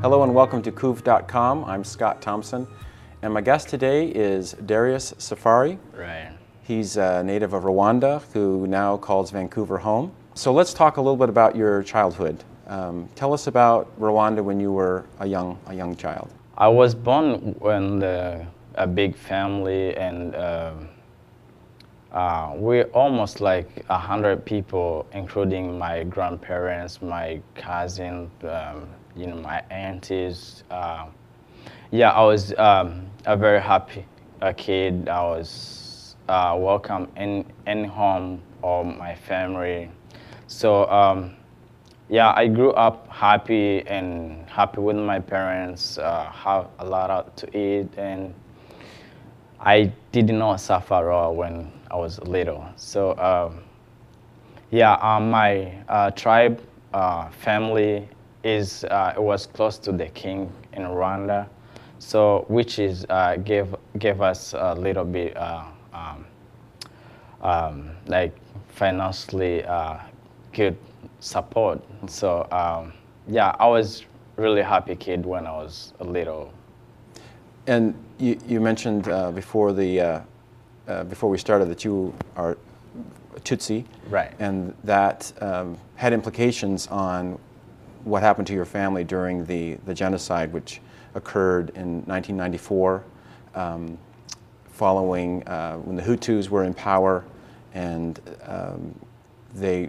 Hello and welcome to Kuv.com. I'm Scott Thompson, and my guest today is Darius Safari. Right. He's a native of Rwanda who now calls Vancouver home. So let's talk a little bit about your childhood. Tell us about Rwanda when you were a young child. I was born in a big family, and we're almost like 100 people, including my grandparents, my cousins, my aunties. I was a very happy kid. I was welcome in home of my family. So I grew up happy with my parents. Have a lot to eat, and I did not suffer at all when I was little. So my tribe family it was close to the king in Rwanda, so which is gave us a little bit like financially good support. So I was really happy kid when I was a little. And you mentioned before we started that you are Tutsi, Right. and that had implications on what happened to your family during the genocide, which occurred in 1994, following when the Hutus were in power, and they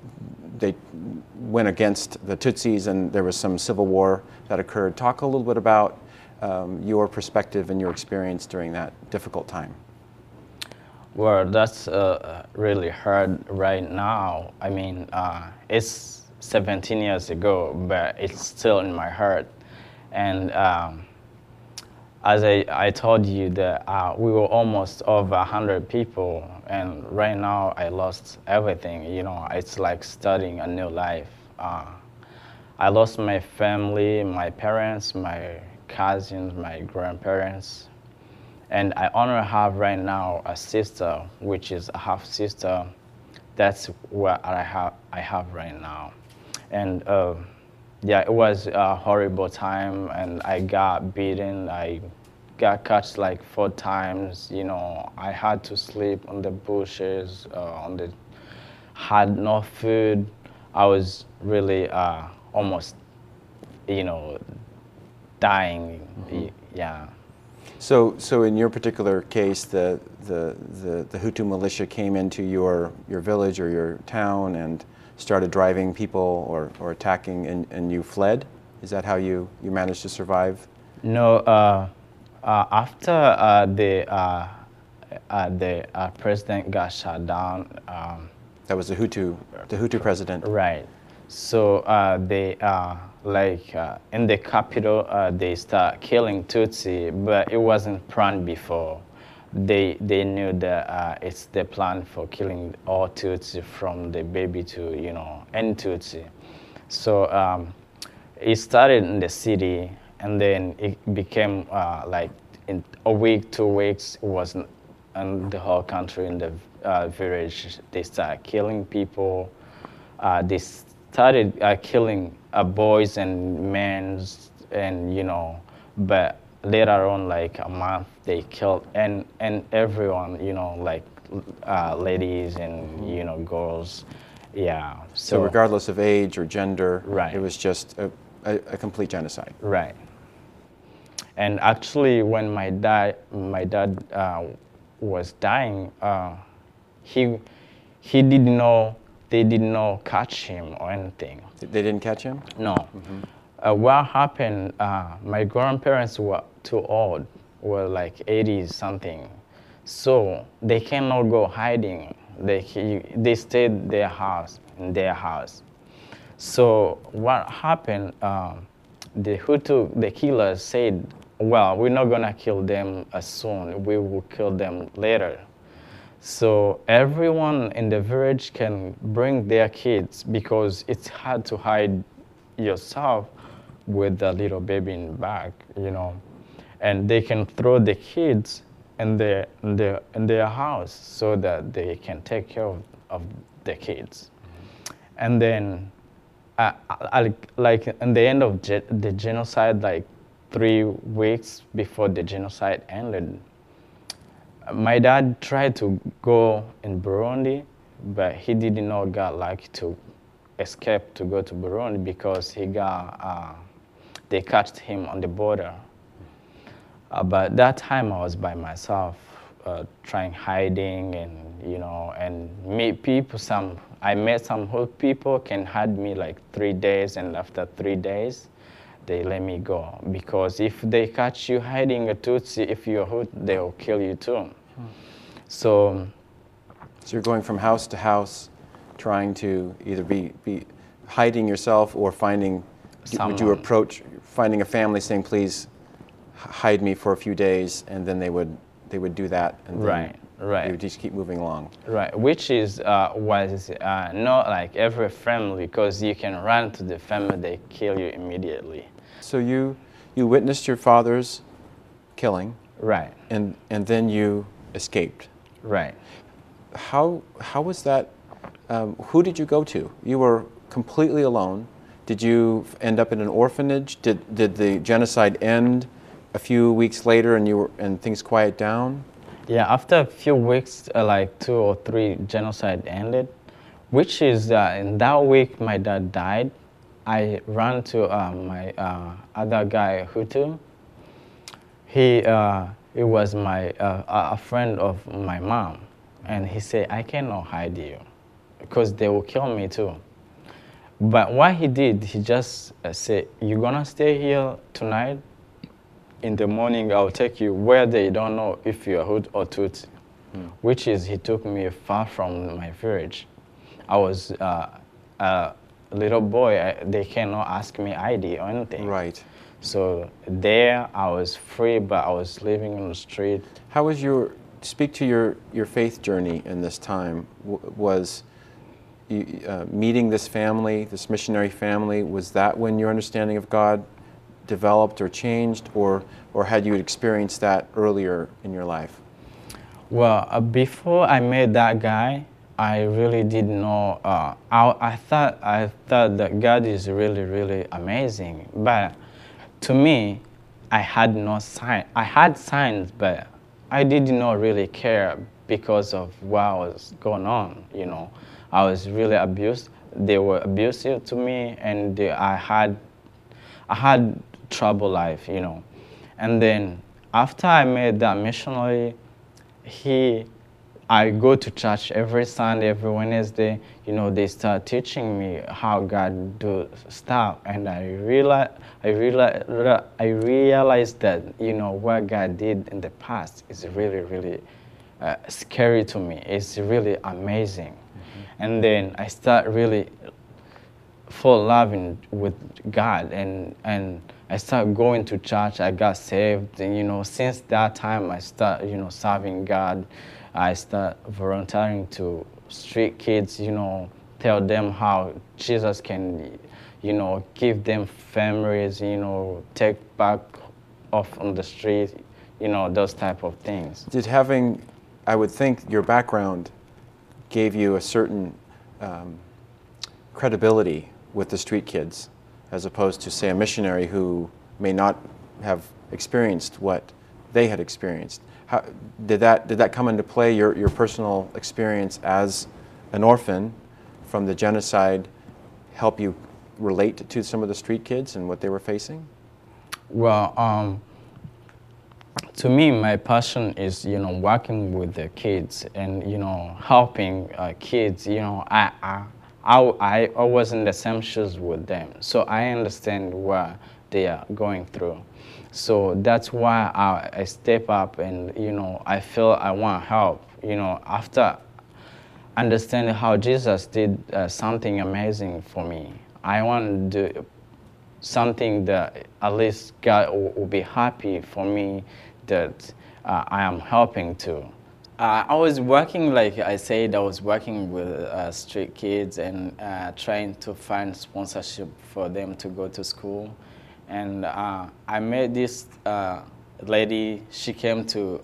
went against the Tutsis, and there was some civil war that occurred. Talk a little bit about your perspective and your experience during that difficult time. Well, that's really hard right now. I mean, it's 17 years ago, but it's still in my heart. And as I told you that we were almost over 100 people, and right now I lost everything. It's like starting a new life. I lost my family, my parents, my cousins, my grandparents, and I only have right now a sister, which is a half sister. That's what I have right now. And it was a horrible time, and I got beaten. I got cut like 4 times. I had to sleep on the bushes, had no food. I was really almost, dying. Mm-hmm. Yeah. So in your particular case, the Hutu militia came into your village or your town and started driving people or attacking, and you fled? Is that how you managed to survive? No. After the president got shut down. That was the Hutu president. Right. So they in the capital they start killing Tutsi, but it wasn't planned before. They knew that it's the plan for killing all Tutsi from the baby to end Tutsi. So it started in the city, and then it became like in a week, 2 weeks, it was in the whole country, in the village. They started killing people. They started killing boys and men, and but later on, like a month, they killed and everyone, like ladies and girls. Yeah. So regardless of age or gender, right. It was just a complete genocide. Right. And actually, when my dad was dying, he didn't know. They didn't know catch him or anything. They didn't catch him? No. Mm-hmm. What happened? My grandparents were too old, were like 80 something, so they cannot go hiding. They stayed in their house. So what happened? The Hutu, the killers said, "Well, we're not gonna kill them soon. We will kill them later." So everyone in the village can bring their kids, because it's hard to hide yourself with a little baby in the back, and they can throw the kids in their house so that they can take care of the kids. And then like in the end of the genocide, like 3 weeks before the genocide ended, my dad tried to go in Burundi, but he did not got lucky to escape to go to Burundi because they catched him on the border. But that time I was by myself, trying hiding and and meet people. I met some hood people can hide me like 3 days, and after 3 days, they let me go because if they catch you hiding a Tutsi, if you're hood, they'll kill you too. So you're going from house to house, trying to either be hiding yourself or finding. Would you approach finding a family saying, "Please hide me for a few days," and then they would do that, and then you would just keep moving along. Right, which is was not like every family, because you can run to the family, they kill you immediately. So you witnessed your father's killing, right, and then you escaped. Right. How was that? Who did you go to? You were completely alone. Did you end up in an orphanage? Did the genocide end a few weeks later, and things quiet down? Yeah, after a few weeks, like 2 or 3, genocide ended, which is in that week my dad died. I ran to my other guy, Hutu. He was a friend of my mom, and he said, "I cannot hide you, because they will kill me too." But what he did, he just said, "You're gonna stay here tonight. In the morning, I'll take you where they don't know if you're Hood or Tutsi," which is he took me far from my village. I was a little boy. They cannot ask me ID or anything. Right. So there, I was free, but I was living on the street. How was speak to your faith journey in this time? Was you, meeting this family, this missionary family, was that when your understanding of God developed or changed, or had you experienced that earlier in your life? Well, before I met that guy, I really didn't know. I thought that God is really, really amazing. But to me, I had no sign. I had signs, but I did not really care because of what was going on. I was really abused. They were abusive to me, and I had trouble life. And then after I met that missionary, I go to church every Sunday, every Wednesday. They start teaching me how God do stuff, and I realized that what God did in the past is really, really scary to me. It's really amazing. Mm-hmm. And then I start really fall loving with God, and I start going to church. I got saved, and since that time I start serving God. I start volunteering to street kids, tell them how Jesus can, give them families, take back off on the street, those type of things. Did I would think your background gave you a certain credibility with the street kids, as opposed to, say, a missionary who may not have experienced what they had experienced. How, did that come into play, your personal experience as an orphan from the genocide help you relate to some of the street kids and what they were facing? Well, to me, my passion is, working with the kids and, helping kids. I was in the same shoes with them, so I understand what they are going through. So that's why I step up, and I feel I want to help. After understanding how Jesus did something amazing for me, I want to do something that at least God will be happy for me that I am helping to. I was working, like I said, I was working with street kids and trying to find sponsorship for them to go to school. And I met this lady. She came to,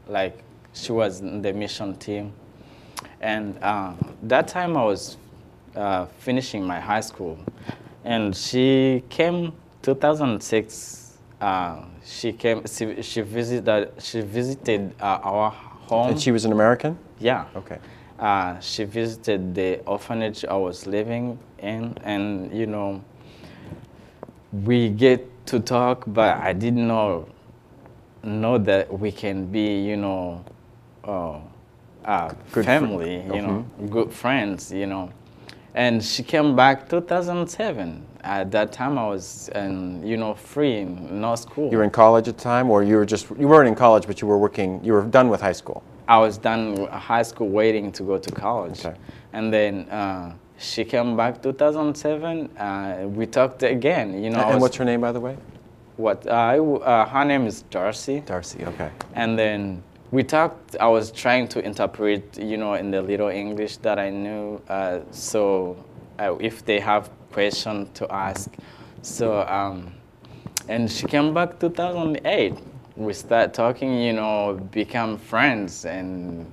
she was in the mission team. And that time I was finishing my high school, and she came 2006. She visited our home. And she was an American? Yeah. Okay. She visited the orphanage I was living in, and we get to talk, but I didn't know that we can be, Good family, good friends, And she came back 2007. At that time, I was, free in no school. You were in college at the time, or you weren't in college, but you were done with high school? I was done with high school, waiting to go to college. Okay. And then she came back 2007. We talked again, And what's her name, by the way? Her name is Darcy. Darcy, okay. And then we talked. I was trying to interpret, in the little English that I knew. So if they have questions to ask. So, and she came back 2008. We started talking, become friends, and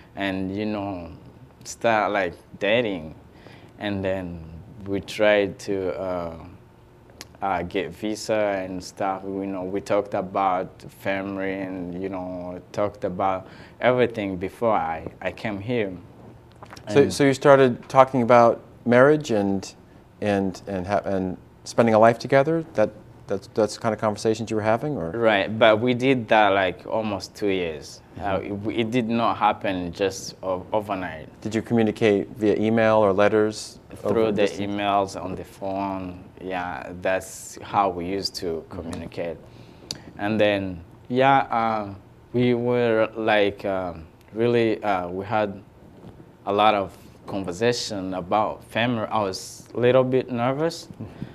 start like dating. And then we tried to get visa and stuff. We talked about family and talked about everything before I came here. So you started talking about marriage and spending a life together. That's the kind of conversations you were having, or? Right, but we did that like almost 2 years. It did not happen just overnight. Did you communicate via email or letters? Through the emails, on the phone. Yeah, that's how we used to communicate. And then, we were like really, we had a lot of conversation about family. I was a little bit nervous.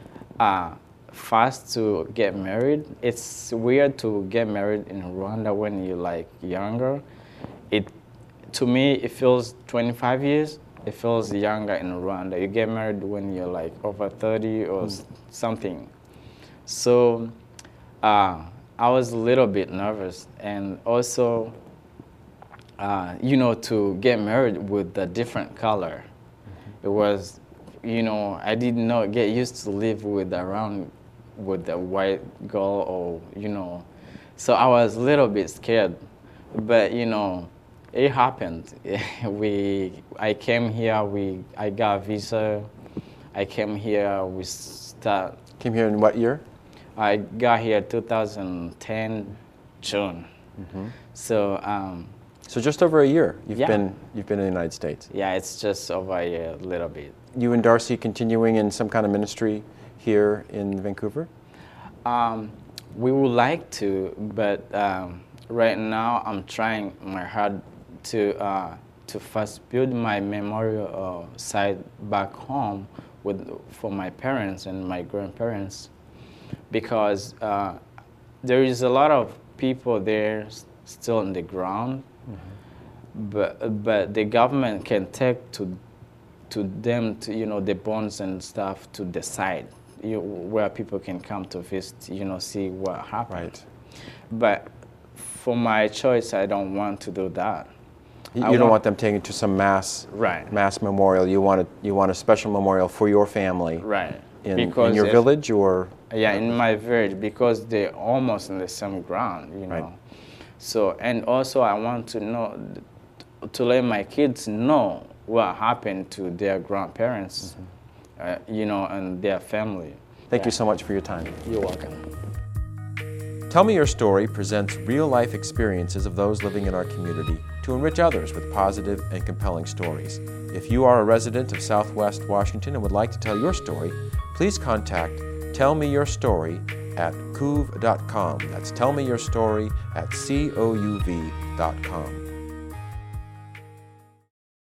Fast to get married. It's weird to get married in Rwanda when you're like younger. To me, it feels 25 years. It feels younger in Rwanda. You get married when you're like over 30 or something. So I was a little bit nervous, and also, to get married with a different color. It was, I did not get used to live with a white girl, or so I was a little bit scared, but it happened. I came here. I got a visa. I came here. Came here in what year? I got here 2010 June. Mm-hmm. So just over a year you've Yeah. been in the United States. yeah, it's just over a year, a little bit. You and Darcy continuing in some kind of ministry here in Vancouver? We would like to, but right now I'm trying my hard to first build my memorial site back home for my parents and my grandparents, because there is a lot of people there still on the ground, but the government can take to them to the bones and stuff to the side, where people can come to visit, see what happened. Right. But for my choice, I don't want to do that. You don't want them taken to some mass memorial. You want a special memorial for your family. Right. In your village, or? Yeah, in my village, because they're almost on the same ground, Right. So, and also I want to let my kids know what happened to their grandparents, and their family. Thank you so much for your time. You're welcome. Tell Me Your Story presents real-life experiences of those living in our community to enrich others with positive and compelling stories. If you are a resident of Southwest Washington and would like to tell your story, please contact tellmeyourstory@couv.com. That's tellmeyourstory@couv.com.